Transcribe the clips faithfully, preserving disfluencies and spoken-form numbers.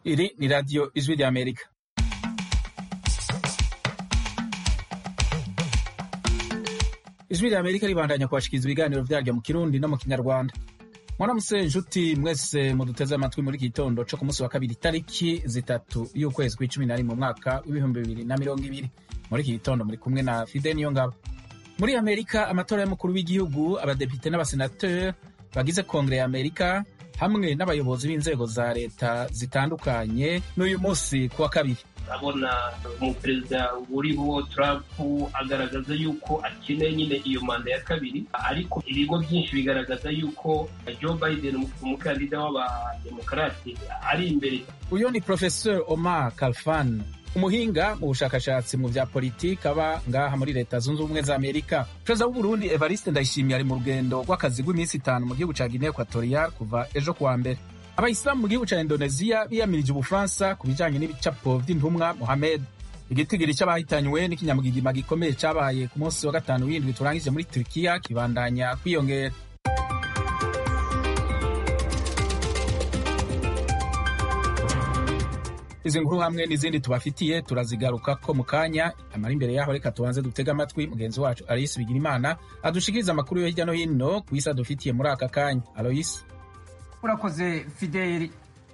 Iri ni Radio Ijwi ry'Amerika. Ijwi ry'Amerika ribandanya kubashikiriza ibiganiro vyaryo mu Kirundi no mu Kinyarwanda. Mwaramutse nshuti mwese muduteze amatwi muri iki gitondo co ku munsi wa kabiri tariki zitatu y'ukwezi kw'icumi na rimwe mu mwaka w'ibihumbi bibiri na mirongo ibiri. Muri iki gitondo muri kumwe na Fidel Niyongabo. Muri Amerika, amatora y'umukuru w'igihugu, abadepite n'abasenateri bagize Kongere ya Amerika hamwe n'abayobozi b'inzego za leta zitandukanye n'uyu munsi kuwa kabiri. Abona umuperezida uriho Trump agaragaza yuko akeneye nyine iyo manda ya kabiri, ariko ibigo byinshi bigaragaza yuko Joe Biden umukandida w'abademokarate ari imbere. Uyo ni Professor Omar Kalfan, umuhinga mu bushakashatsi mu vya politiki aba ngaha muri leta zunze ubumwe za Amerika. Perezida w'u Burundi Evariste Ndayishimiye ari mu rugendo rw'akazi rw'iminsi itanu mu gihugu ca Guinea Equatorial kuva ejo kuwa mbere. Abayisilamu mu gihugu ca Indonesia biyamirije Ubufaransa ku bijanye n'ibicapo vy'intumwa Mohamed. Igitigiri c'abahitanywe n'ikinyamugigima gikomeye cabaye ku munsi wa gatanu w'indwi turangije muri Turkiya kibandanya kwiyongera. Izi nkuru hamwe n'izindi tubafitiye turazigarukako mu kanya, amara imbere yaho reka tubanze dutega amatwi mugenzi wacu Aloysi Bigirimana adushikiriza amakuru yo hirya no hino ku isi adufitiye muri aka kanya. Aloysi. Urakoze Fideli.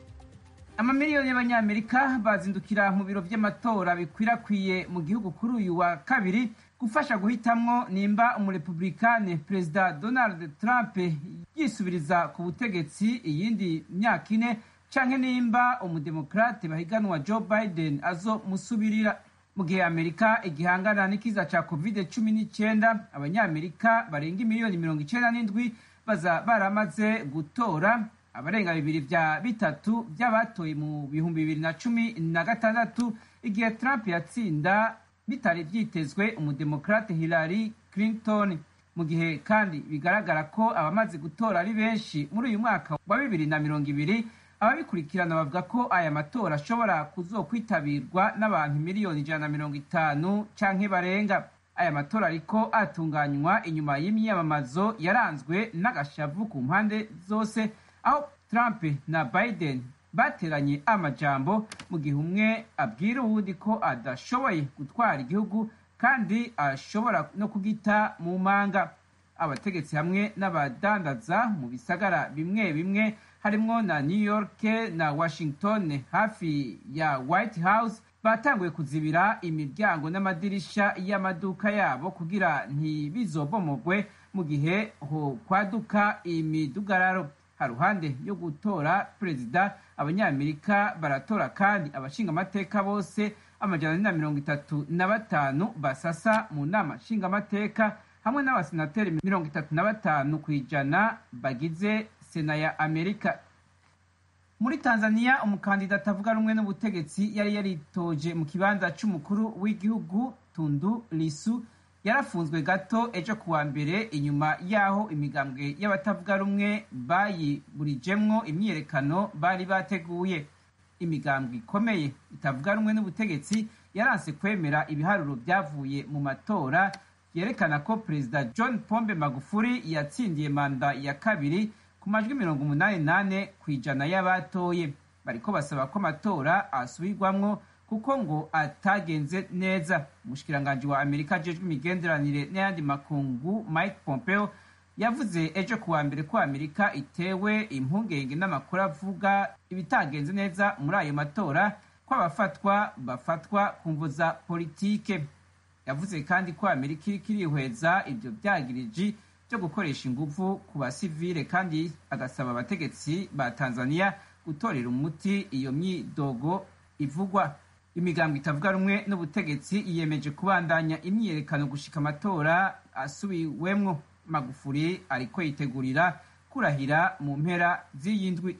Amamiliyoni y'abanyamerika bazindukira mu biro vy'amatora bikwirakwiye mu gihugu kuri uyu wa kabiri gufasha guhitamwo nimba umurepublikane Perezida Donald Trump yisubiriza ku butegetsi iyindi myaka ine canke nimba umudemokrate bahiganwa Joe Biden azo musubirira. Mu gihe Amerika igihangana n'ikiza ca covid cumi n'icenda, abanyamerika barenga miliyoni mirongo icenda n'indwi baza baramaze gutora. Abarenga bibiri vya bitatu vy'abatoye mu bihumbi bibiri na cumi na gatandatu igihe Trump yatsinda bitari vyitezwe umudemokrate Hillary Clinton. Mu gihe kandi bigaragara ko abamaze gutora ari benshi muri uyu mwaka wa bibiri na mirongo ibiri, ababikurikirana bavuga ko aya matora ashobora kuzokwitabirwa n'abantu miliyoni ijana na mirongo itanu canke barenga. Aya matora ariko atunganywa inyuma y'imyamamazo yaranzwe n'agashavu ku mpande zose, aho Trump na Biden bateranye amajambo mu gihe umwe abwira uwundi ko adashoboye gutwara igihugu kandi ashobora no kugita mu manga. Abategetsi hamwe n'abadandaza mu bisagara bimwe bimwe harimwo na New York na Washington hafi ya White House batanguye kuzibira imiryango n'amadirisha y'amaduka yabo kugira ntibizobomogwe mu gihe ho kwaduka imidugararo. Haruhande yo gutora perezida, abanyamerika baratora kandi abashinga amateka bose amajana na mirongo itatu na batanu basasa mu nama nshinga amateka hamwe n'abasenateri mirongo itatu na batanu kw'ijana bagize sena ya Amerika. Muri Tanzania, umukandida atavuga rumwe n'ubutegetsi yari yaritoje mu kibanza c'umukuru w'igihugu Tundu Lissu yarafunzwe gato ejo kuwa mbere inyuma yaho imigambwe y'abatavuga rumwe bayiburijemwo imyiyerekano bari bateguye. Imigambwe ikomeye itavuga rumwe n'ubutegetsi yaranse kwemera ibiharuro vyavuye mu matora yerekana ko Perezida John Pombe Magufuli yatsindiye manda ya kabiri ku majwi mirongo umunani nane kw'ijana y'abatoye. Bariko basaba ko amatora asubirwamwo kuko ngo atagenze neza. Umushikiranganji wa Amerika ajejwe imigenderanire n'ayandi makungu Mike Pompeo yavuze ejo kuwa mbere ko Amerika itewe impungenge n'amakuru avuga ibitagenze neza muri ayo matora, ko abafatwa bafatwa ku mvo za politike. Yavuze kandi ko Amerika iriko irihweza ivyo vyagiriji vyo gukoresha inguvu ku basivile, kandi agasaba abategetsi ba Tanzania gutorera umuti iyo myidogo ivugwa. Imigambwe itavuga rumwe n'ubutegetsi yiyemeje kubandanya imyiyerekano gushika amatora asubiwemwo. Magufuli ariko yitegurira kurahira mu mpera z'iyindwi.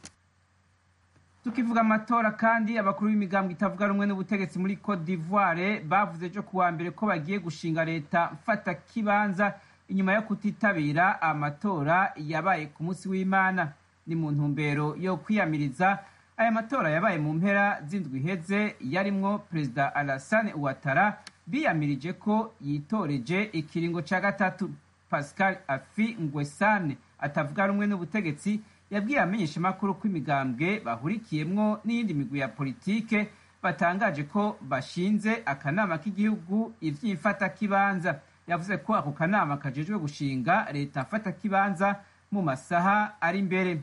Tukivuga amatora kandi, abakuru b'imigambwe itavuga rumwe n'ubutegetsi muri Cote d'Ivoire bavuze ejo kuwa mbere ko bagiye gushinga leta mfata kibanza inyuma yo kutitabira amatora yabaye ku munsi w'Imana. Ni mu ntumbero yo kwiyamiriza aya matora yabaye mu mpera z'indwi iheze yarimwo Perezida Alassane Ouattara biyamirije ko yitoreje ikiringo ca gatatu. Pascal Afi Ngwesane atavuga rumwe n'ubutegetsi yabwiye abamenyeshamakuru ko imigambwe bahurikiyemwo n'iyindi migwi ya politike batangaje ko bashinze akanama k'igihugu ivy'imfatakibanza. Yavuze ko ako kanama kajejwe gushinga leta mfatakibanza mu masaha ari imbere.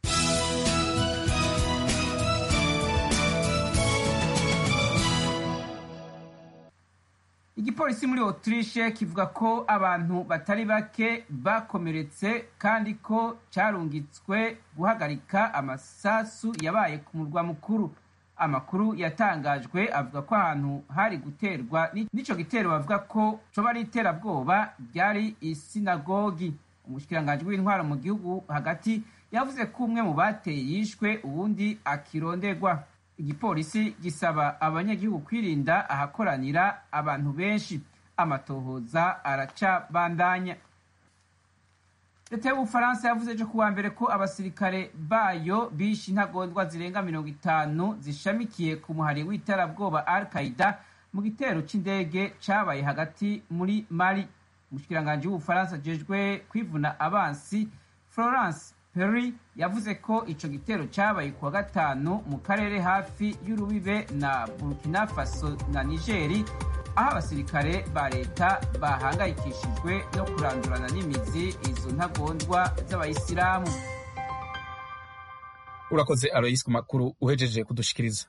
Igipolisi muri Autriche kivuga ko abantu batari bake bakomeretse kandi ko carungitswe guhagarika amasasu yabaye ku murwa mukuru. Amakuru yatangajwe avuga ko ahantu hari guterwa n'ico gitero bavuga ko coba ari iterabwoba ryari isinagogi. Umushikiranganji w'intwaro mu gihugu hagati yavuze ko umwe mu bateye yishwe uwundi akironderwa. Igipolisi gisaba abanyagihugu kwirinda ahakoranira abantu benshi. Amatohoza aracabandanya. Leta y'Ubufaransa yavuze ejo kuwa mbere ko abasirikare bayo bishe intagondwa zirenga mirongo itanu zishamikiye ku muhari w'iterabwoba Al-Qaeda mu gitero c'indege cabaye hagati muri Mali. Umushikiranganji w'Ubufaransa ajejwe kwivuna abansi Florence Perry yavuze ko ico gitero cabaye kuwa gatanu mu karere hafi y'urubibe na Burkina Faso na Nigeri, aho abasirikare ba leta bahangayikishijwe no kurandurana n'imizi izo ntagondwa z'abayisilamu. Urakoze Alois ku makuru uhejeje kudushikiriza.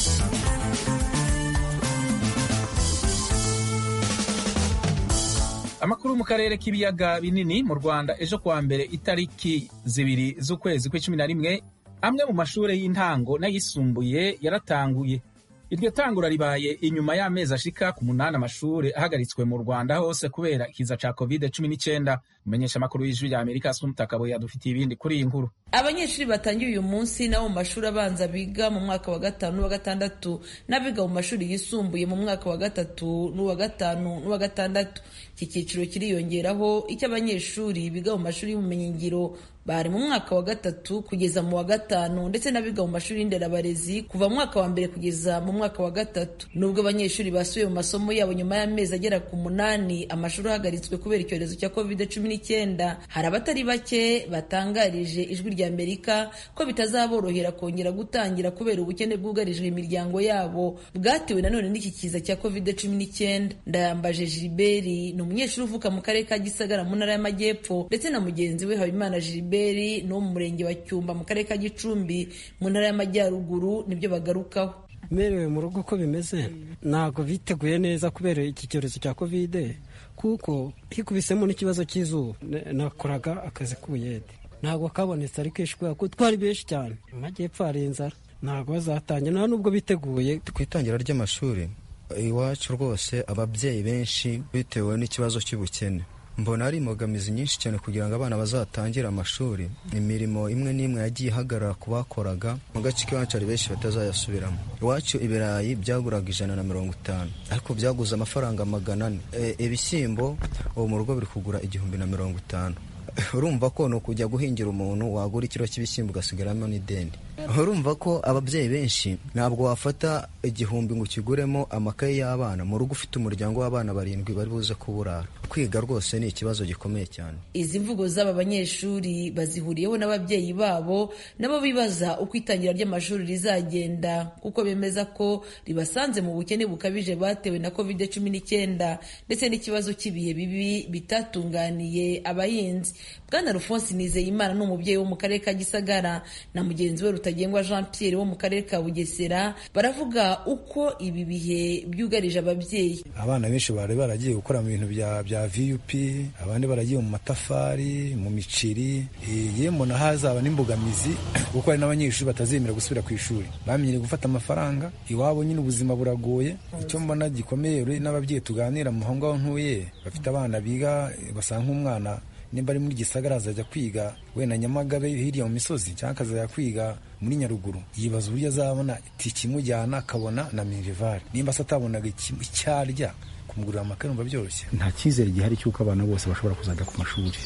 Amakuru mu karere k'ibiyaga binini mu Rwanda ejo kuwa mbere itariki zibiri z'ukwezi kw'icumi na rimwe amwe mu mashure y'intango n'ayisumbuye yaratanguye. Iryo tangura ribaye inyuma y'amezi ashika ku munani amashure ahagaritswe mu Rwanda hose kubera ikiza ca covid cumi n'icenda. Umenyesha amakuru y'ijwi rya Amerika Asumtakabo yadufitiye ibindi kuri iyi nkuru. Abanyeshuri batangiye uyu munsi nabo mu mashuri abanza biga mu mwaka wa gatanu n'uwa gatandatu n'abiga mu mashuri yisumbuye mu mwaka wa gatatu n'uwa gatanu n'uwa gatandatu. Iki cyiciro kiriyongeraho icyo abanyeshuri biga mu mashuri y'ubumenyingiro bari mu mwaka wa gatatu kugeza mu wa gatanu ndetse n'abiga mu mashuri y'inderabarezi kuva mu mwaka wa mbere kugeza mu mwaka wa gatatu. Nubwo abanyeshuri basubiye mu masomo yabo nyuma y'amezi agera ku munani amashuri ahagaritswe kubera icyorezo cya covid cumi n'icyenda, hari abatari bake batangarije ijwi rya Amerika ko bitazaborohera kongera gutangira kubera ubukene bwugarije imiryango yabo bwatewe nanone n'iki kiza cya covid cumi n'icyenda. Ndayambaje Gilbert ni umunyeshuri uvuka mu karere ka Gisagara mu ntara y'Amajyepfo ndetse na mugenzi we Habimana Gilbert no mu murenge wa Cyumba mu karere ka Gicumbi mu ntara y'Amajyaruguru nibyo bagarukaho. Merewe mu rugo ko bimeze ntago biteguye neza kubera iki cyorezo cya covid, kuko hikubisemo n'ikibazo cy'izuba. Nakoraga akazi k'ubuyede ntago kabonetse ariko ishwe ko twari benshi cyane mu Majyepfo hari inzara ntago bazatangira nta nubwo biteguye ku itangira ry'amashuri iwacu. Rwose ababyeyi benshi bitewe n'ikibazo cy'ubukene mbona ari imbogamizi nyinshi cyane kugira ngo abana bazatangire amashuri. Imirimo imwe n'imwe yagiye ihagarara ku bakoraga mu gace k'iwacu, hari benshi batazayasubiramo. Iwacu ibirayi byaguraga ijana na mirongo itanu ariko byaguze amafaranga magana ane. Ibishyimbo ubu mu rugo biri kugura igihumbi na mirongo itanu. Urumva ko ni ukujya guhingira umuntu wagura ikiro cy'ibishyimbo ugasigaramo n'ideni. Urumva ko ababyeyi benshi ntabwo wafata igihumbi ngo ukiguremo amakaye y'abana mu rugo ufite umuryango w'abana barindwi bari buze kuburara. Kwiga rwose ni ikibazo gikomeye cyane. Izi mvugo z'aba banyeshuri bazihuriyeho n'ababyeyi babo nabo bibaza uko itangira ry'amashuri rizagenda, kuko bemeza ko ribasanze mu bukene bukabije batewe na covid cumi n'icyenda ndetse n'ikibazo cy'ibihe bibi bitatunganiye abahinzi. Bwana Alphonse Nizeyimana ni umubyeyi wo mu karere ka Gisagara na mugenzi we Rutagengwa Jean Pierre wo mu karere ka Bugesera baravuga uko ibi bihe byugarije ababyeyi. Abana benshi bari baragiye gukora mu bintu bya bya V U P, abandi baragiye mu matafari, mu miciri. Yemo na hazaba n'imbogamizi kuko hari n'abanyeshuri batazemera gusubira ku ishuri, bamenyere gufata amafaranga iwabo. Nyine ubuzima buragoye. Icyo mbona gikomeye n'ababyeyi tuganira mu hongaho ntuye bafite abana biga basanga nk'umwana nimba ari muri Gisagara azajya kwiga wenda Nyamagabe hirya mu misozi cyangwa akazajya kwiga muri Nyaruguru, yibaza uburyo azabona itike imujyana akabona na Minerval. Nimba se atabonaga icyarya kumugurira amakaye numva byoroshye. Nta cyizere gihari cy'uko abana bose bashobora kuzajya ku mashuri.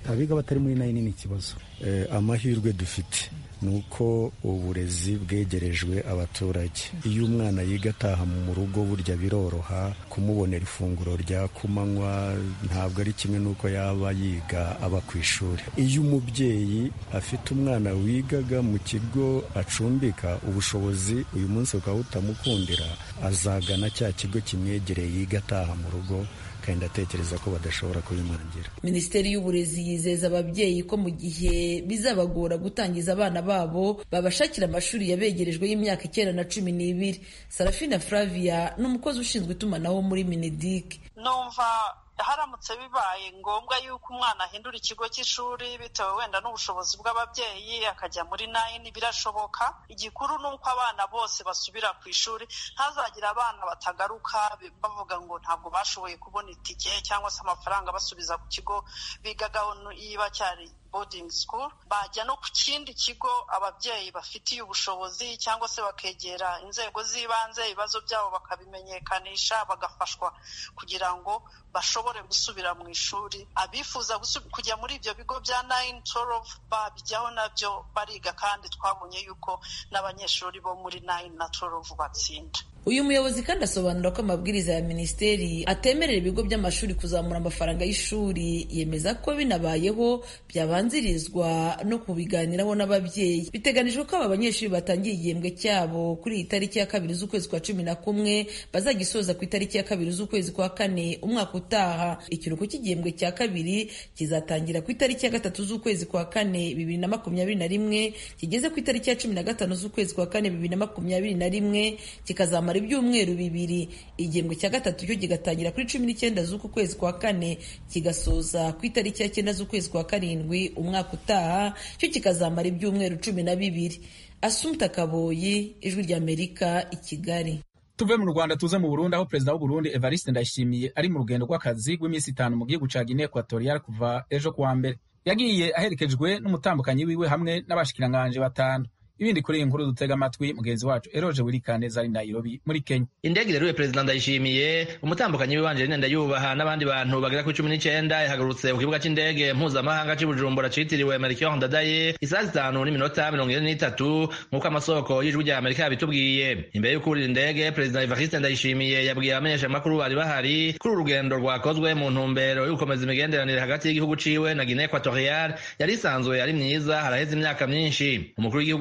abiga batari muri nayini ni ikibazo. Amahirwe dufite ni uko uburezi bwegerejwe abaturage. Iyo umwana yiga ataha mu rugo burya biroroha kumubonera ifunguro rya kumanywa, ntabwo ari kimwe n'uko yaba yiga aba ku ishuri. Iyo umubyeyi afite umwana wigaga mu kigo acumbika, ubushobozi uyu munsi bukaba butamukundira, azagana cya kigo kimwegereye yiga ataha mu rugo, kandi atekereza ko badashobora kubimangira. Minisiteri y'Uburezi yizeza ababyeyi ko mu gihe bizabagora gutangiza abana babo babashakira amashuri yabegerejwe y'imyaka icyenda na cumi n'ibiri. Sarafina Flavia ni umukozi ushinzwe itumanaho muri Mineduc. Numva haramutse bibaye ngombwa yuko umwana ahindura ikigo cy'ishuri bitewe wenda n'ubushobozi bw'ababyeyi akajya muri nayini, birashoboka. Igikuru ni uko abana bose basubira ku ishuri, ntazagira abana batagaruka bavuga ngo ntabwo bashoboye kubona itike cyangwa se amafaranga basubiza ku kigo bigagaho niba cyari boarding school, bajya no ku kindi kigo ababyeyi bafitiye ubushobozi cyangwa se bakegera inzego z'ibanze, ibibazo byabo bakabimenyekanisha, bagafashwa kugira ngo bashobore gusubira mu ishuri. Abifuza kujya muri ibyo bigo bya nine twelve babijyaho nabyo bariga, kandi twabonye yuko n'abanyeshuri bo muri nine na twelve batsinda. Uyu muyobozi kandi asobanura ko amabwiriza ya minisiteri atemerera ibigo by'amashuri kuzamura amafaranga y'ishuri. Yemeza ko binabayeho byabanzirizwa no kubiganiraho n'ababyeyi. Biteganijwe ko aba banyeshuri batangiye igihembwe cyabo kuri iyi tariki ya kabiri z'ukwezi kwa cumi na kumwe bazagisoza ku itariki ya kabiri z'ukwezi kwa kane umwaka utaha. Ikiruhuko cy'igihembwe cya kabiri kizatangira ku itariki ya gatatu z'ukwezi kwa kane bibiri na makumyabiri na rimwe kigeze ku itariki ya cumi na gatanu z'ukwezi kwa kane bibiri na makumyabiri na rimwe kikazamara ibyumweru bibiri. Igihembwe cya gatatu cyo kigatangira kuri cumi n'icyenda z'uku kwezi kwa kane kigasoza ku itariki ya cyenda z'ukwezi kwa karindwi umwaka utaha, cyo kikazamara ibyumweru cumi na bibiri. Assumpta Kaboyi, Ijwi ry'Amerika, i Kigali. Tuve mu Rwanda tuze mu Burundi, aho Perezida w'u Burundi Evariste Ndayishimiye ari mu rugendo rw'akazi rw'iminsi itanu mu gihugu ca Guinea Equatorial kuva ejo kuwa mbere. Yagiye aherekejwe n'umutambukanyi wiwe hamwe n'abashikiranganje batanu. Ibindi kuri inkuru dutega amatwi mugenzi wacu Eroje Wirikaneza ari Nairobi muri Kenya. Indege rero Perezida Ndayishimiye, umutambukanyi wibanje Nenda Yubaha n'abandi bantu bagera ku cumi n'icyenda yahagurutse ku kibuga c'indege mpuzamahanga cy'i Bujumbura citiriwe Melchior Ndadaye isaha zitanu n'iminota mirongo ine n'itatu nk'uko amasoko y'Ijwi ry'Amerika yabitubwiye. Imbere yo kurira indege, Perezida Evariste Ndayishimiye yabwiye abamenyesha amakuru bari bahari kuri urugendo rwakozwe mu ntumbero yo gukomeza imigenderanire hagati y'igihugu ciwe na Guinea Equatorial yari isanzwe ari myiza haraheze imyaka myinshi. Umukuru w'igihugu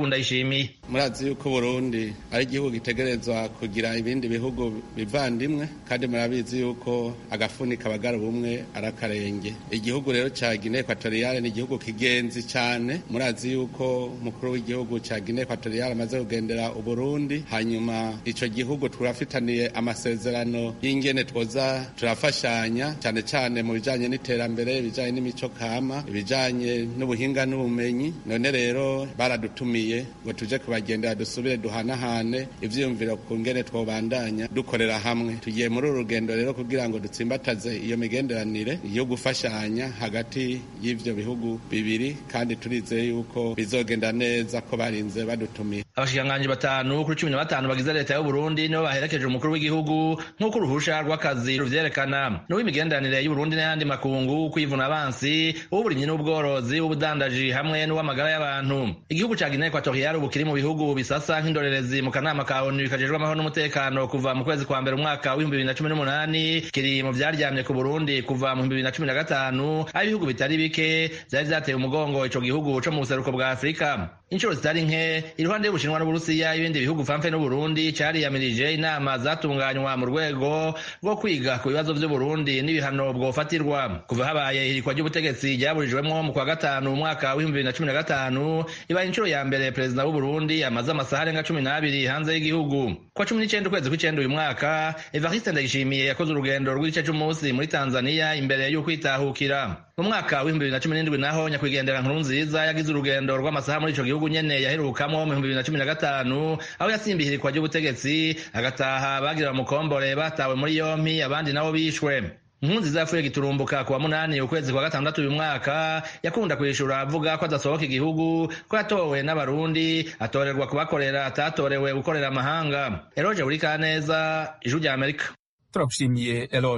murazi yuko Burundi ari igihugu gitegerezwa kugira ibindi bihugu bivandimwe, kandi murabizi yuko agafuni kabagara ubumwe arakarenge. Igihugu rero ca Guinea Equatorial ni igihugu kigenzi cyane. Murazi yuko umukuru w'igihugu ca Guinea Equatorial amaze kugendera u Burundi, hanyuma ico gihugu turafitaniye amasezerano y'ingene twoza turafashanya cyane cyane mu bijanye n'iterambere, ibijanye n'imico kama, ibijanye n'ubuhinga n'ubumenyi. None rero baradutumiye ngo tuje kubagendera dusubire duhanahane ivyiyumviro ku ngene twobandanya dukorera hamwe. Tugiye muri uru rugendo rero kugira ngo dutsimbataze iyo migenderanire yo gufashanya hagati y'ivyo bihugu bibiri, kandi turizeye yuko bizogenda neza ko barinze badutumiye. Abashikiranganje batanu kuri cumi na batanu bagize leta y'u Burundi nibo baherekeje umukuru w'igihugu nk'uko uruhusha rw'akazi ruvyerekana. N'uwo imigenderanire y'u Burundi n'ayandi makungu, kwivuna abansi, uburimyi n'ubworozi, ubudandaji hamwe n'uw'amagara y'abantu. Igihugu ca Guinea Equatorial ubu kiri mu bihugu bisasa nk'indorerezi mu kanama ka O N U kajejwe amahoro n'umutekano kuva mu kwezi kwa mbere umwaka w'ibihumbi bibiri na cumi n'umunani. Kiri mu vyaryamye ku Burundi kuva mu bihumbi bibiri na cumi na gatanu, aho ibihugu bitari bike vyari vyateye umugongo ico gihugu co mu buseruko bwa Afurika. Inshuro zitari nke iruhande y'Ubushinwa n'Uburusiya, ibindi bihugu famfe n'Uburundi cariyamirije inama zatunganywa mu rwego rwo kwiga ku bibazo vy'u Burundi n'ibihano bwofatirwa. Kuva habaye ihirikwa ry'ubutegetsi ryaburijwemwo mu kwa gatanu umwaka w'ibihumbi bibiri na cumi na gatanu, ibaye inshuro ya mbere Perezida w'u Burundi amaze amasaha arenga cumi n'abiri hanze y'igihugu. Kwa cumi n'icyenda ukwezi kw'icenda uyu mwaka, Evariste Ndayishimiye yakoze urugendo rw'igice c'umunsi muri Tanzania imbere yo kwitahukira. Mu mwaka w'ibihumbi bibiri na cumi n'indwi naho nyakwigendera Nkurunziza yagize urugendo rw'amasaha muri ico gihugu nyene yaherukamwo mu bihumbi bibiri na cumi na gatanu, aho yasimbiye ihirikwa ry'ubutegetsi agataha bagira bamukombore batawe muri yompi, abandi nabo bishwe. Nkurunziza yapfuye giturumbuka kuwa munani ukwezi kwa gatandatu uyu mwaka, yakunda kwishura avuga ko adasohoka igihugu, ko yatowe n'abarundi atorerwa kubakorera atatorewe gukorera amahanga. Eroje Burikaneza, Ijwi ry'Amerika. Turagushimiye Eroje.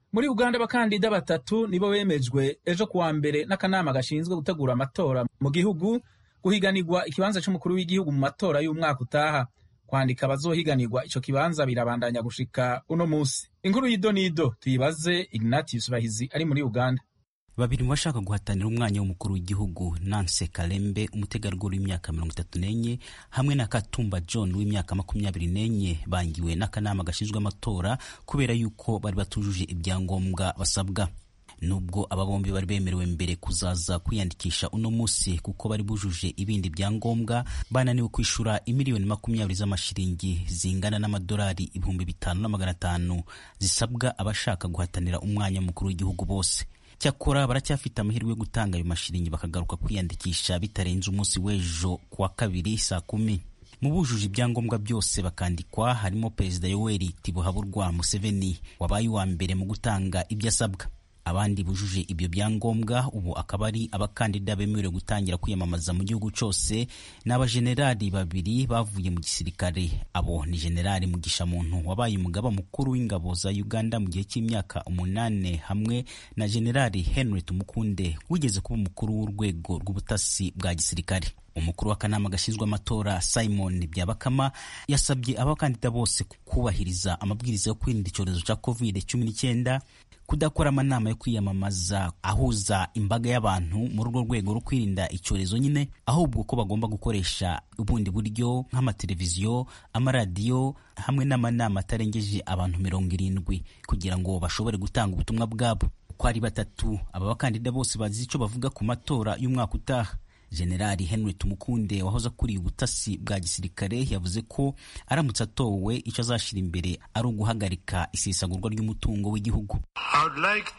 muri uganda abakandida batatu nibo bemejwe ejo kuwa mbere n'akanama gashinzwe gutegura amatora mu gihugu guhiganirwa ikibanza c'umukuru w'igihugu mu matora y'umwaka utaha. Kwandika abazohiganirwa ico kibanza birabandanya gushika uno musi. Inkuru y'idonido tuyibaze Ignatius Bahizi ari muri Uganda. Babiri mu bashaka guhatanira umwanya w'umukuru w'igihugu, Nancy Kalembe umutegarugori w'imyaka mirongo itatu n'enye hamwe na Katumba John w'imyaka makumyabiri n'enye bangiwe n'akanama gashinzwe amatora kubera yuko bari batujuje ibyangombwa basabwa. Nubwo aba bombi bari bemerewe mbere kuzaza kwiyandikisha uno musi kuko bari bujuje ibindi byangombwa, bananiwe kwishura imiliyoni makumyabiri z'amashiringi zingana n'amadolari ibihumbi bitanu na magana atanu zisabwa abashaka guhatanira umwanya mukuru w'igihugu bose. Cyakora baracyafite amahirwe yo gutanga ayo mashiringi bakagaruka kwiyandikisha bitarenze umunsi w'ejo kuwa kabiri saa kumi. Mu bujuje ibyangombwa byose bakandikwa harimo Perezida Yoweri Tibuhaburwa Museveni wabaye uwa mbere mu gutanga ibyo asabwa. Abandi bujuje ibyo byangombwa ubu akaba ari abakandida bemerewe gutangira kwiyamamaza mu gihugu cyose n'abajenerali babiri bavuye mu gisirikare. Abo ni Generali Mugisha Muntu wabaye umugaba mukuru w'ingabo za Uganda mu gihe cy'imyaka umunane hamwe na Generali Henry Tumukunde wigeze kuba umukuru w'urwego rw'ubutasi bwa gisirikare. Umukuru w'akanama gashinzwe amatora Simon Byabakama yasabye abakandida bose kubahiriza amabwiriza yo kwirinda icyorezo cya covid cumi n'icyenda, kudakora amanama yo kwiyamamaza ahuza imbaga y'abantu mu rugo rwego rwo kwirinda icyorezo nyine, ahubwo ko bagomba gukoresha ubundi buryo nk'amateleviziyo, amaradiyo hamwe n'amanama atarengeje abantu mirongo irindwi kugira ngo bashobore gutanga ubutumwa bwabo. Uko ari batatu aba bakandida bose bazi icyo bavuga ku matora y'umwaka utaha. Generali Henry Tumukunde wahoze akuriye ubutasi bwa gisirikare yavuze ko aramutse atowe icyo azashira imbere ari uguhagarika isesagurwa ry'umutungo w'igihugu. Like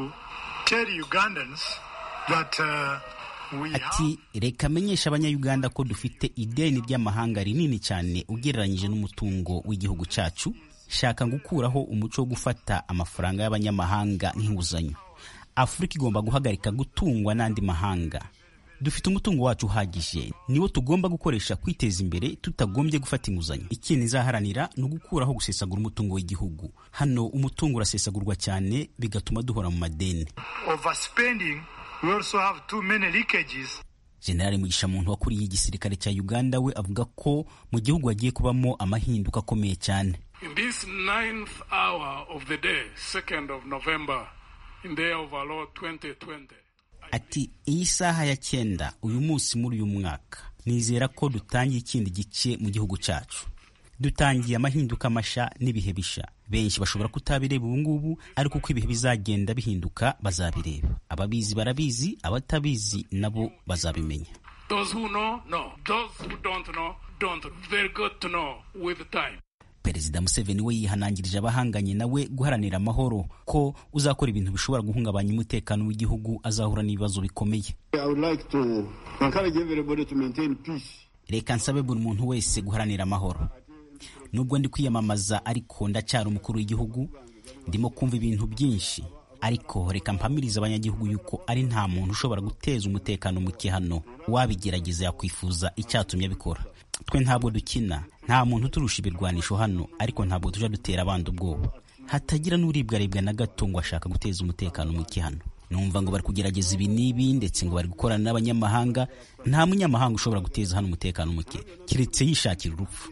uh, ati reka menyesha abanyayuganda ko dufite ideni ry'amahanga rinini cyane ugereranyije n'umutungo w'igihugu cyacu. Shaka gukuraho umuco wo gufata amafaranga y'abanyamahanga nk'inguzanyo. Afurika igomba guhagarika gutungwa n'andi mahanga. Dufite umutungo wacu uhagije, niwo tugomba gukoresha kwiteza imbere tutagombye gufata inguzanyo. Ikintu izaharanira ni ugukuraho gusesagura umutungo w'igihugu. Hano umutungo urasesagurwa cyane bigatuma duhora mu madeni. Overspending, we also have too many leakages. Generali Mugisha Muntu wakuriye igisirikare cya Uganda we avuga ko mu gihugu hagiye kubamo amahinduka akomeye cyane. In this ninth hour of the day, second of November, in the year of our Lord twenty twenty. Ati iyi saha ya cyenda uyu munsi muri uyu mwaka nizera ko dutangiye ikindi gice mu gihugu cyacu. Dutangiye amahinduka masha n'ibihe bisha. Benshi bashobora kutabireba ubu ngubu ariko uko ibihe bizagenda bihinduka bazabireba. Ababizi barabizi, abatabizi nabo bazabimenya. Those who know, know. Those who don't know, don't. Very good to know with time. Perezida Museveni we yihanangirije abahanganye nawe guharanira amahoro ko uzakora ibintu bishobora guhungabanya umutekano w'igihugu azahura n'ibibazo bikomeye. I would like to encourage everybody to maintain peace. Reka nsabe buri muntu wese guharanira amahoro. Nubwo ndi kwiyamamaza ariko ndacyari umukuru w'igihugu, ndimo kumva ibintu byinshi, ariko reka mpamiriza abanyagihugu yuko ari nta muntu ushobora guteza umutekano muke hano. Wabigerageza yakwifuza icyatumye abikora. Twe ntabwo dukina, nta muntu turusha ibirwanisho hano, ariko ntabwo tuja dutera abandi ubwoba. Hatagira n'uribwaribwa na gato ngo ashaka guteza umutekano muke hano. Numva ngo bari kugerageza ibi n'ibi ndetse ngo bari gukorana n'abanyamahanga. Nta munyamahanga ushobora guteza hano umutekano muke kiretse yishakira urupfu.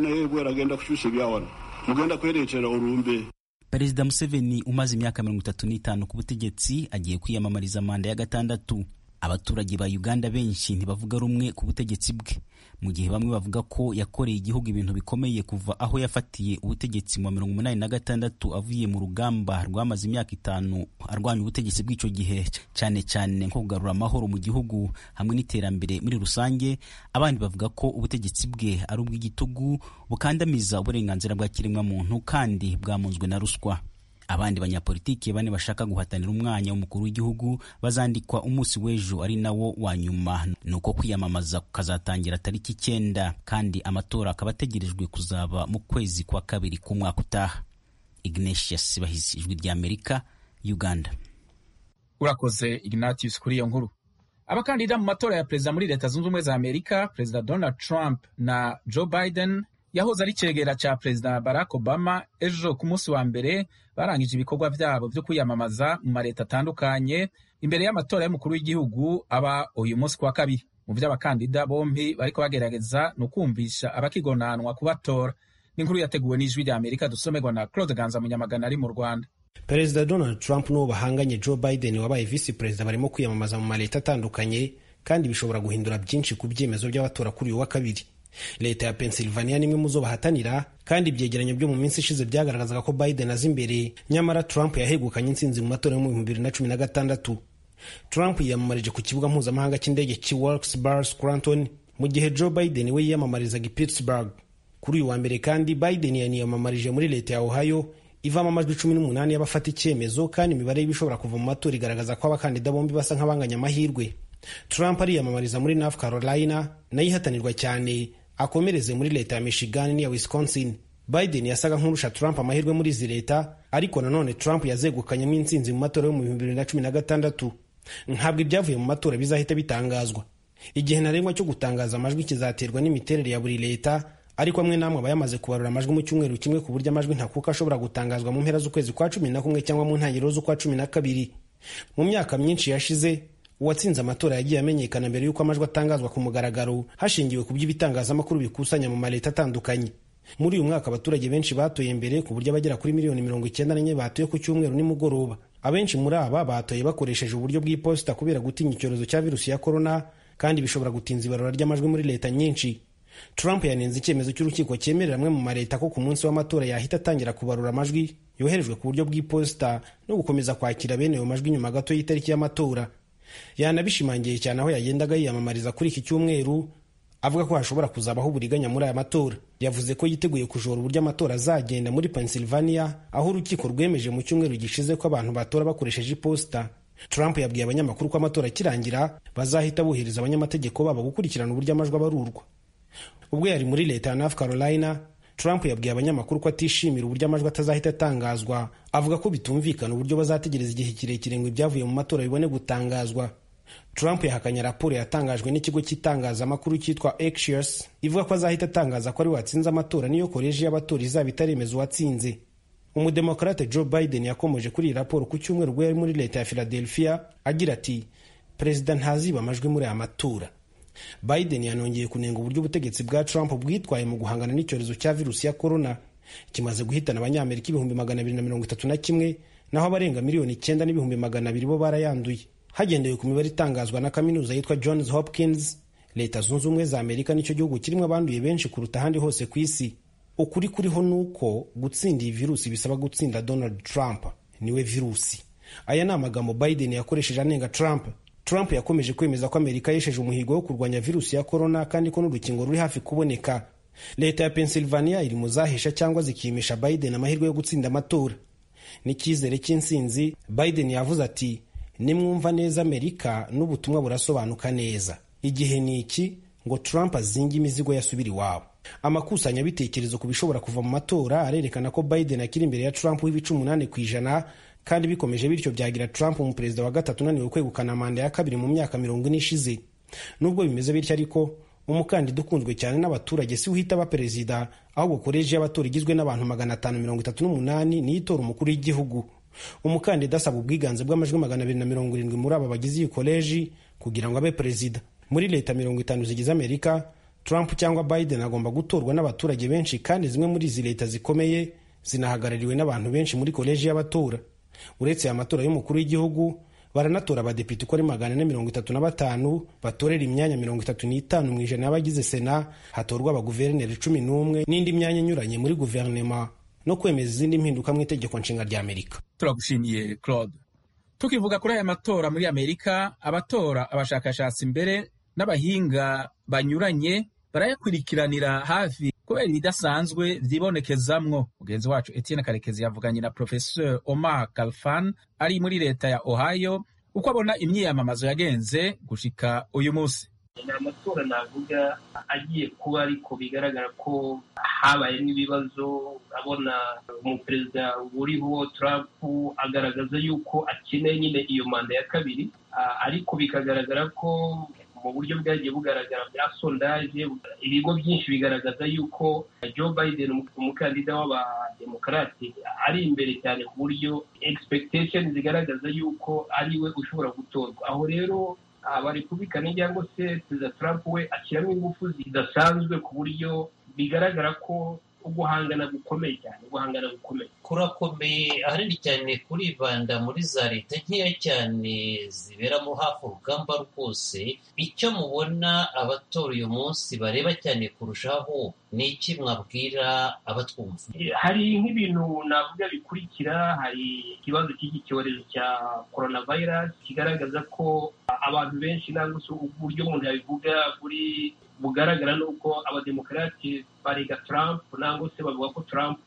Perezida Museveni umaze imyaka mirongo itatu n'itanu ku butegetsi agiye kwiyamamariza manda ya gatandatu. Abaturage ba Uganda benshi ntibavuga rumwe ku butegetsi bwe, mu gihe bamwe bavuga ko yakoreye igihugu ibintu bikomeye kuva aho yafatiye ubutegetsi mu mirongo umunani na gatandatu avuye mu rugamba rwamaze imyaka itanu arwanya ubutegetsi bw'icyo gihe, cyane cyane nko kugarura amahoro mu gihugu hamwe n'iterambere muri rusange. Abandi bavuga ko ubutegetsi bwe ari ubw'igitugu bukandamiza uburenganzira bwa kiremwa muntu kandi bwamunzwe na ruswa. Abandi banyapolitiki bane bashaka guhatanira umwanya w'umukuru w'igihugu bazandikwa umunsi w'ejo ari nawo wa nyuma, nuko kwiyamamaza kukazatangira tariki icyenda kandi amatora akaba ategerejwe kuzaba mu kwezi kwa kabiri k'umwaka utaha. Ignatius Bahizi, Ijwi ry'Amerika, Uganda. Urakoze Ignatius kuri iyo nkuru. Abakandida mu matora ya perezida muri Leta Zunze Ubumwe za Amerika, Perezida Donald Trump na Joe Biden yahoze ari cegera ca perezida Barack Obama ejo ku munsi wa mbere barangije ibikorwa vyabo vyo kwiyamamaza mu mareta atandukanye imbere y'amatora y'umukuru w'igihugu aba uyu munsi kwa kabiri. Mu vy'abakandida bompi bariko bagerageza no kumvisha abakigonanwa kubatora. N'inkuru yateguwe n'ijwi rya Amerika dusomerwa na Claude Ganza Munyamagana ari mu Rwanda. Perezida Donald Trump n'uwo bahanganye Joe Biden wabaye vice perezida barimo kwiyamamaza mu mareta atandukanye kandi bishobora guhindura byinshi ku byemezo by'abatora kuri uyu wa kabiri. Leta ya Pennsylvania nimwe muzo bahatanira kandi ibyegeranyo byo mu minsi ishize byagaragazaga ko Biden azi imbere, nyamara Trump yahegukanye intsinzi mu matora yo mu bibiri na cumi na gatandatu. Trump yiyamamarije ku kibuga mpuzamahanga cy'indege cy'i Wilkes-Barre Scranton mu gihe Joe Biden we yiyamamarizaga i Pittsburgh. Kuri uyu wa mbere kandi Biden yaniyamamarije muri leta ya Ohio ivamo amajwi cumi n'umunani y'abafata icyemezo kandi imibare y'ibishobora kuva mu matora igaragaza ko abakandida bombi basa nk'abanganya amahirwe. Trump ariyamamariza muri North Carolina nayo ihatanirwa cyane, akomereze muri leta ya Michigan n'iya Wisconsin. Biden yasaga nk'urusha Trump amahirwe muri izi leta, ariko nanone Trump yazegukanyemo intsinzi mu matora yo mu bibiri na cumi na gatandatu. Ntabwo ibyavuye mu matora bizahita bitangazwa. Igihe ntarengwa cyo gutangaza amajwi kizaterwa n'imiterere ya buri leta, ariko amwe namwe aba yamaze kubarura amajwi mu cyumweru kimwe ku buryo amajwi ntakuka ashobora gutangazwa mu mpera z'ukwezi kwa cumi na kumwe cyangwa mu ntangiriro z'ukwa cumi na kabiri. Mu myaka myinshi yashize uwatsinze amatora yagiye amenyekana mbere y'uko amajwi atangazwa ku mugaragaro hashingiwe ku by'ibitangazamakuru bikusanya mu maleta atandukanye. Muri uyu mwaka abaturage benshi batoye mbere ku buryo abagera kuri miliyoni mirongo icyenda n'enye batoye ku cyumweru nimugoroba. Abenshi muri aba batoye bakoresheje uburyo bw'iposita kubera gutinya icyorezo cya virusi ya corona, kandi bishobora gutinza ibarura ry'amajwi muri leta nyinshi. Trump yanenze icyemezo cy'urukiko cyemerera amwe mu mareta ko ku munsi w'amatora yahita atangira kubarura amajwi yoherejwe ku buryo bw'iposita no gukomeza kwakira bene ayo majwi nyuma gato y'itariki y'amatora. Yanabishimangiye cyane aho yagendaga yiyamamariza kuri iki cyumweru, avuga ko hashobora kuzabaho uburiganya muri aya matora. Yavuze ko yiteguye kujora uburyo amatora azagenda muri Pennsylvania, aho urukiko rwemeje mu cyumweru gishize ko abantu batora bakoresheje iposita. Trump yabwiye abanyamakuru ko amatora akirangira bazahita bohereza abanyamategeko babo gukurikirana uburyo amajwi abarurwa. Ubwo yari muri leta ya North Carolina, Trump yabwiye abanyamakuru ko atishimira uburyo amajwi atazahita atangazwa, avuga ko bitumvikana uburyo bazategereza igihe kirekire ngo ibyavuye mu matora bibone gutangazwa. Trump yahakanye raporo yatangajwe n'ikigo cy'itangazamakuru cyitwa Axios ivuga ko azahita atangaza ko ari watsinze amatora niyo koleji y'abatora izaba itaremeza uwatsinze. Umudemokrate Joe Biden yakomeje kuri iyi raporo ku cyumweru ubwo yari muri leta ya Philadelphia agira ati perezida ntaziba amajwi muri aya matora. Biden yanongeye kunenga uburyo ubutegetsi bwa Trump bwitwaye mu guhangana n'icyorezo cya virusi ya corona kimaze guhitana abanyamerika ibihumbi magana abiri na mirongo itatu na kimwe, naho abarenga miliyoni icyenda n'ibihumbi magana abiri bo barayanduye. Hagendewe ku mibare itangazwa na kaminuza yitwa Johns Hopkins, Leta Zunze Ubumwe za Amerika nicyo gihugu kirimo abanduye benshi kuruta ahandi hose ku isi. Ukuri kuriho nuko gutsinda iyi virusi bisaba gutsinda Donald Trump, niwe virusi. Aya ni amagambo Biden yakoresheje anenga Trump. Trump yakomeje kwemeza ko Amerika yesheje umuhigo wo kurwanya virusi ya corona kandi ko n'urukingo ruri hafi kuboneka. Leta ya Pennsylvania iri mu zahesha cyangwa zikimisha Biden amahirwe yo gutsinda amatora. N'icyizere cy'insinzi, Biden yavuze ati nimwumva neza Amerika n'ubutumwa burasobanuka neza. Igihe ni iki ngo Trump azinga imizigo yasubira iwabo. Amakusanya bitekerezo ku bishobora kuva mu matora arerekana ko Biden akiri imbere ya Trump w'ibice umunani ku ijana, kandi bikomeje bityo byagira Trump mu perezida wa gatatu unaniwe kwegukana manda ya kabiri mu myaka mirongo ine ishize. Nubwo bimeze bityo ariko umukandida ukunzwe cyane n'abaturage si uhita aba perezida, ahubwo koleji y'abatora igizwe n'abantu magana atanu mirongo itatu n'umunani niyo itora umukuru w'igihugu. Umukandida asaba ubwiganze bw'amajwi magana abiri na mirongo irindwi muri aba bagize iyi koleji kugira ngo abe perezida. Muri leta mirongo itanu zigize Amerika, Trump cyangwa Biden agomba gutorwa n'abaturage benshi, kandi zimwe muri izi leta zikomeye zinahagarariwe n'abantu benshi muri koleji y'abatora. Uretse aya matora y'umukuru w'igihugu, baranatora abadepite uko ari magana ane mirongo itatu na batanu batorera imyanya mirongo itatu n'itanu mu ijana y'abagize Sena, hatorwa abaguverineri cumi n'umwe n'indi myanya inyuranye muri guverinoma no kwemeza izindi mpinduka mu itegeko nshinga rya Amerika. Turagushimiye Claude. Tukivuga kuri aya matora muri Amerika, abatora, abashakashatsi mbere n'abahinga banyuranye barayakurikiranira hafi kubera ibidasanzwe vyibonekezamwo. Mugenzi wacu Etienne Karekezi yavuganye na Professeur Omar Kalfan ari muri leta ya Ohio uko abona imyiyamamazo yagenze gushika uyu munsi. Ni amatora navuga agiye kuba, ariko bigaragara ko habayemo ibibazo. Abona umuperezida uriho Trump agaragaza yuko akeneye nyine iyo manda ya kabiri, ariko bikagaragara ko mu buryo bwagiye bugaragara bya sondaje ibigo byinshi bigaragaza yuko Joe Biden umukandida w'abademokarate ari imbere cyane ku buryo expectation zigaragaza yuko ari we ushobora gutorwa. Aho rero abarepublikani cyangwa se perezida Trump we ashyiramo ingufu zidasanzwe ku buryo bigaragara ko uguhangana gukomeye cyane uguhangana gukomeye kurakomeye ahanini cyane kuribanda muri za leta nkeya cyane ziberamo hafi urugamba rwose. Icyo mubona abatora uyu munsi bareba cyane kurushaho ni iki mwabwira abatwumva? Hari nk'ibintu navuga bikurikira. Hari ikibazo cy'iki cyorezo cya coronavirus kigaragaza ko abantu benshi nangwa se uburyo umuntu yabivuga buri bugaragara nuko abademokarati barega Trump nangwa se bavuga ko Trump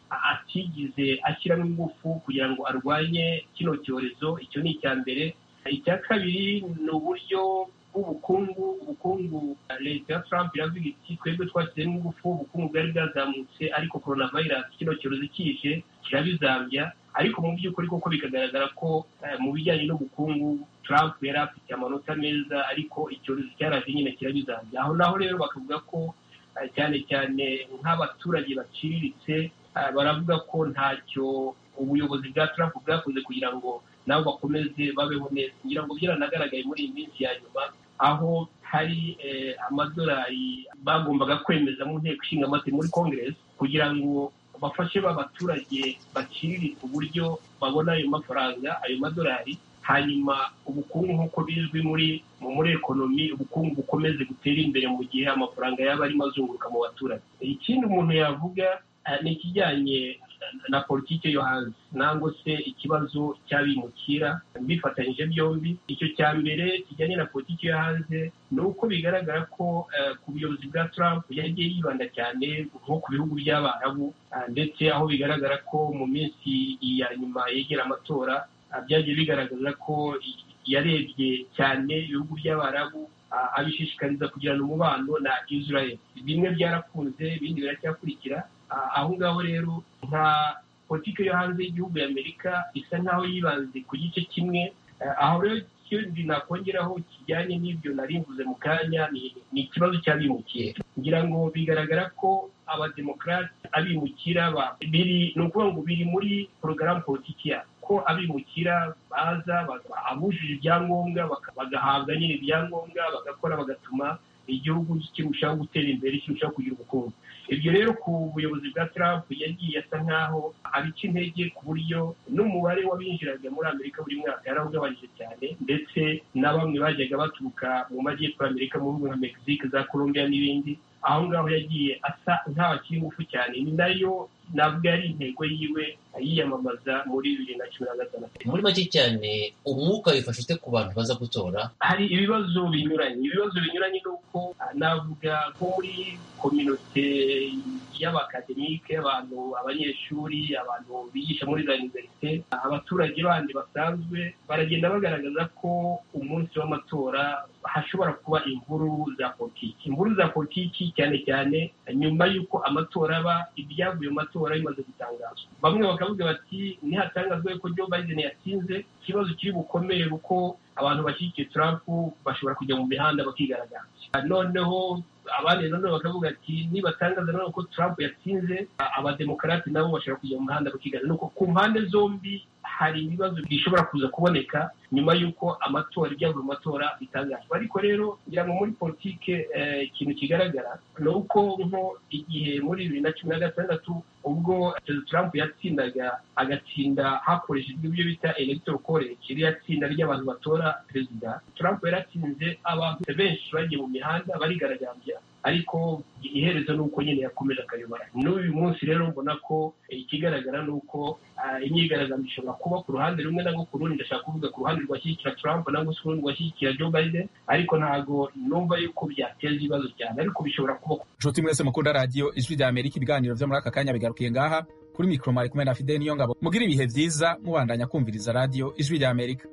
atigize ashyiramo ingufu kugira ngo arwanye kino cyorezo. Icyo ni icya mbere. Icya kabiri ni uburyo bw'ubukungu. Ubukungu leta ya Trump iravuga iti twebwe twashyizemo ingufu, ubukungu bwari bwazamutse ariko coronavirus kino cyorezo kije kirabizambya. Ariko mu by'ukuri koko bikagaragara ko mu bijyanye n'ubukungu Trump yari afite amanota meza ariko icyorezo cyaraje nyine kirabizambya. Aho naho rero bakavuga ko cyane cyane nk'abaturage baciriritse baravuga ko ntacyo ubuyobozi bwa Trump bwakoze kugira ngo nabo bakomeze babeho neza. Ngira ngo byaranagaragaye muri iyi minsi ya nyuma aho hari amadolari bagombaga kwemeza mu nteko ishinga amategeko muri Congress kugira ngo bafashe b'abaturage baciriritse uburyo babona ayo mafaranga ayo madolari, hanyuma ubukungu nk'uko bizwi muri muri ekonomi ubukungu bukomeze gutera imbere mu gihe amafaranga yaba arimo azunguruka mu baturage. Ikindi umuntu yavuga ni ikijyanye na politiki yo hanze nangwa se ikibazo cy'abimukira bifatanyije byombi. Icyo cya mbere kijyanye na politiki yo hanze ni uko bigaragara ko ku buyobozi bwa Trump yagiye yibanda cyane nko ku bihugu by'Abarabu, ndetse aho bigaragara ko mu minsi ya nyuma yegera amatora byagiye bigaragaza ko yarebye cyane ibihugu by'Abarabu abishishikariza kugirana umubano na Israel. Bimwe byarakunze ibindi biracyakurikira. Aho ngaho rero nka politiki yo hanze y'igihugu y'Amerika isa nkaho yibanze ku gice kimwe. Aho rero ikindi nakongeraho kijyanye n'ibyo nari mvuze mu kanya ni ikibazo cy'abimukira. Ngira ngo bigaragara ko abademokarati abimukira biri ni ukuvuga ngo biri muri porogaramu politiki yabo ko abimukira baza abujije ibyangombwa bagahabwa nyine ibyangombwa bagakora bagatuma igihugu kirushaho gutera imbere kirushaho kugira ubukungu. Ibyo rero ku buyobozi bwa Trump yagiye asa nkaho abica intege ku buryo n'umubare w'abinjiraga muri Amerika buri mwaka yarawugabanije cyane, ndetse na bamwe bajyaga baturuka mu majyepfo y'Amerika mu bihugu nka Mexique, za Colombia n'ibindi. Aho ngaho yagiye asa nk'abakiri ingufu cyane. Ni nayo navuga ari intego yiwe yiyamamaza muri bibiri na cumi na gatandatu. Muri make cyane umwuka wifashe ute ku bantu baza gutora? Hari ibibazo binyuranye ibibazo binyuranye nuko navuga ko muri kominote y'abakademike, abantu abanyeshuri, abantu bigisha muri za universite, abaturage bandi basanzwe baragenda bagaragaza ko umunsi w'amatora hashobora kuba imvuru za politiki imvuru za politiki cyane cyane nyuma y'uko amatora aba ibyavuye mu matora bimaze gutangazwa. Bamwe bakavuga bati nihatangazwe ko Joe Biden yatsinze ikibazo kiri bukomeye kuko abantu bashyigikiye Trump bashobora kujya mu mihanda bakigaragambya. Noneho abandi noneho bakavuga ati nibatangaza noneho ko Trump yatsinze abademokarati nabo bashobora kujya mu mihanda bakigaragambya. Nuko ku mpande zombi hari ibibazo bishobora kuza kuboneka nyuma y'uko amatora ibyavuye mu matora bitangazwa. Ariko rero ngira ngo muri politike ikintu kigaragara ni uko nko igihe muri bibiri na cumi na gatandatu ubwo Trump yatsindaga agatsinda hakoreshejwe ibyo bita electoral college, iriya tsinda ry'abantu batora perezida, Trump yaratsinze abantu benshi bagiye mu mihanda barigaragambya, ariko iherezo ni uko nyine yakomeje akayobora. N'uyu munsi rero mbona ko ikigaragara ni uko imyigaragambyo ishobora kuba ku ruhande rumwe nangwa ku rundi. Ndashaka kuvuga ku ruhande rwashyigikira Trump nangwa se urundi rwashyigikira Joe Biden, ariko ntabwo numva yuko byateza ibibazo cyane, ariko bishobora kuba. Nshuti mwese mukunda radiyo Ijwi rya Amerika, ibiganiro byo muri aka kanya bigarukiye ngaha. Kuri mikoro mwari kumwe na Fidel Niyongabo. Mugire ibihe byiza mubandanya kumviriza radiyo Ijwi rya Amerika.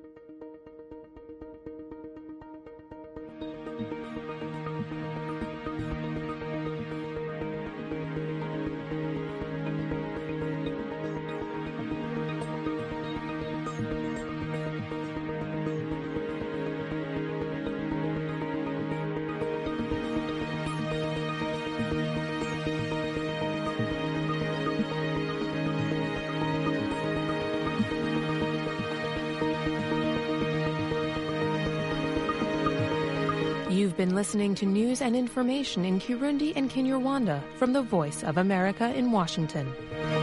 You've been listening to news and information in Kirundi and Kinyarwanda from the Voice of America in Washington.